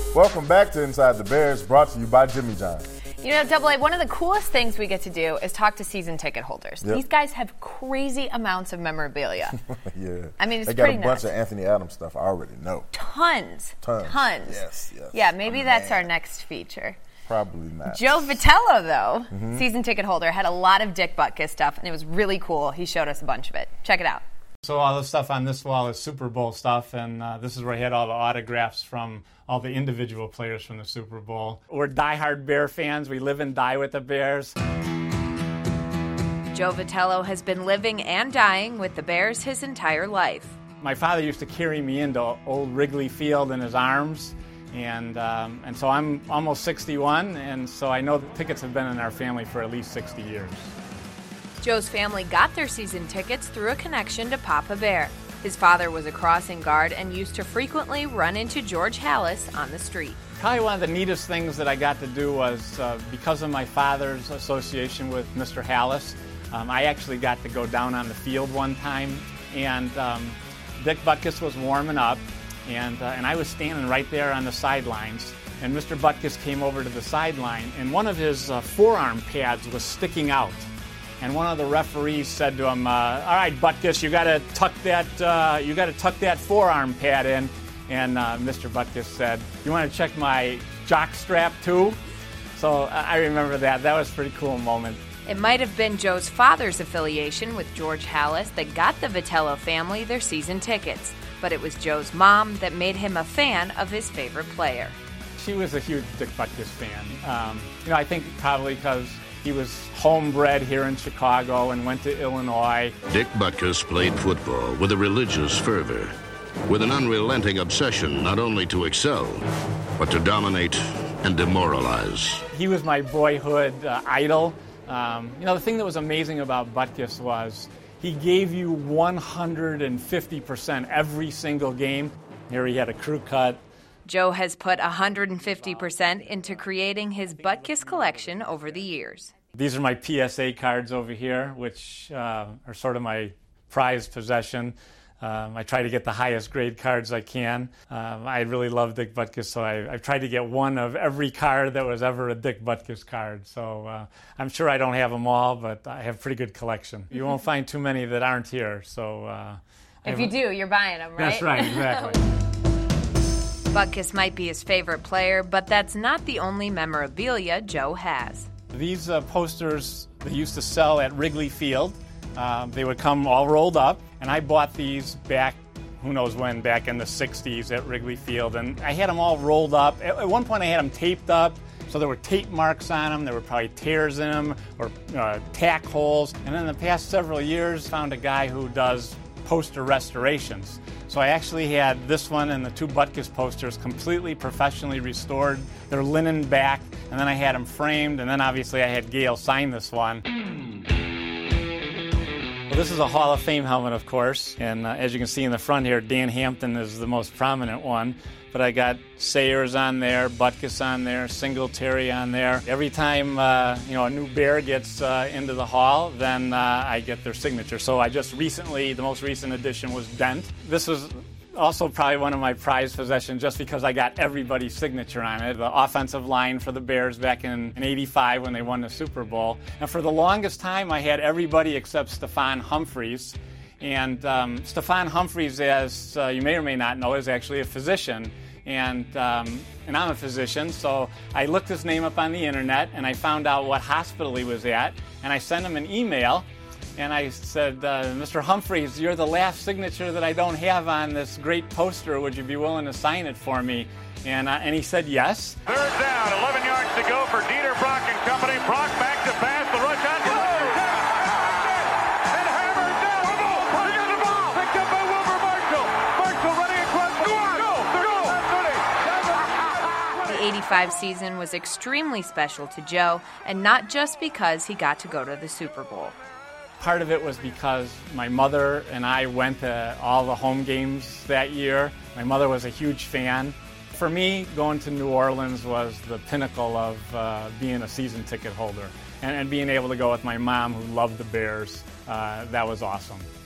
Welcome back to Inside the Bears, brought to you by Jimmy John. You know, Double A, one of the coolest things we get to do is talk to season ticket holders. Yep. These guys have crazy amounts of memorabilia. Yeah. I mean, it's they got pretty a bunch nuts. of Anthony Adams stuff, I already know. Tons. Yes. Yeah, maybe that's our next feature. Probably not. Joe Vitello, though, season ticket holder, had a lot of Dick Butkus stuff, and it was really cool. He showed us a bunch of it. Check it out. So all the stuff on this wall is Super Bowl stuff, and this is where I had all the autographs from all the individual players from the Super Bowl. We're diehard Bear fans. We live and die with the Bears. Joe Vitello has been living and dying with the Bears his entire life. My father used to carry me into old Wrigley Field in his arms, and so I'm almost 61, and so I know the tickets have been in our family for at least 60 years. Joe's family got their season tickets through a connection to Papa Bear. His father was a crossing guard and used to frequently run into George Halas on the street. Probably one of the neatest things that I got to do was, because of my father's association with Mr. Halas, I actually got to go down on the field one time, and Dick Butkus was warming up, and I was standing right there on the sidelines, and Mr. Butkus came over to the sideline, and one of his forearm pads was sticking out. And one of the referees said to him, "All right, Butkus, you got to tuck that forearm pad in." And Mr. Butkus said, "You want to check my jock strap too?" So I remember that. That was a pretty cool moment. It might have been Joe's father's affiliation with George Halas that got the Vitello family their season tickets, but it was Joe's mom that made him a fan of his favorite player. She was a huge Dick Butkus fan. I think probably because he was homebred here in Chicago and went to Illinois. Dick Butkus played football with a religious fervor, with an unrelenting obsession not only to excel, but to dominate and demoralize. He was my boyhood idol. The thing that was amazing about Butkus was he gave you 150% every single game. Here he had a crew cut. Joe has put 150% into creating his Butkus collection over the years. These are my PSA cards over here, which are sort of my prized possession. I try to get the highest grade cards I can. I really love Dick Butkus, so I've tried to get one of every card that was ever a Dick Butkus card. So I'm sure I don't have them all, but I have a pretty good collection. You won't find too many that aren't here. So if you do, you're buying them, right? That's right, exactly. Butkus might be his favorite player, but that's not the only memorabilia Joe has. These posters they used to sell at Wrigley Field. They would come all rolled up, and I bought these back, who knows when, back in the 60s at Wrigley Field, and I had them all rolled up. At one point I had them taped up, so there were tape marks on them, there were probably tears in them, or tack holes, and in the past several years found a guy who does poster restorations. So I actually had this one and the two Butkus posters completely professionally restored. They're linen back, and then I had them framed, and then obviously I had Gail sign this one. Well, this is a Hall of Fame helmet, of course, and as you can see in the front here, Dan Hampton is the most prominent one. But I got Sayers on there, Butkus on there, Singletary on there. Every time a new Bear gets into the Hall, then I get their signature. So I just recently, the most recent edition was Dent. This was also probably one of my prized possessions just because I got everybody's signature on it. The offensive line for the Bears back in '85 when they won the Super Bowl. And for the longest time, I had everybody except Stephon Humphreys. And Stephon Humphreys, as you may or may not know, is actually a physician. And I'm a physician, so I looked his name up on the internet, and I found out what hospital he was at. And I sent him an email, and I said, Mr. Humphreys, you're the last signature that I don't have on this great poster. Would you be willing to sign it for me? And he said yes. Third down, 11 yards to go for Dieter Brock and company. Brock back to pass, the rush on. The '85 season was extremely special to Joe, and not just because he got to go to the Super Bowl. Part of it was because my mother and I went to all the home games that year. My mother was a huge fan. For me, going to New Orleans was the pinnacle of being a season ticket holder. And being able to go with my mom, who loved the Bears, that was awesome.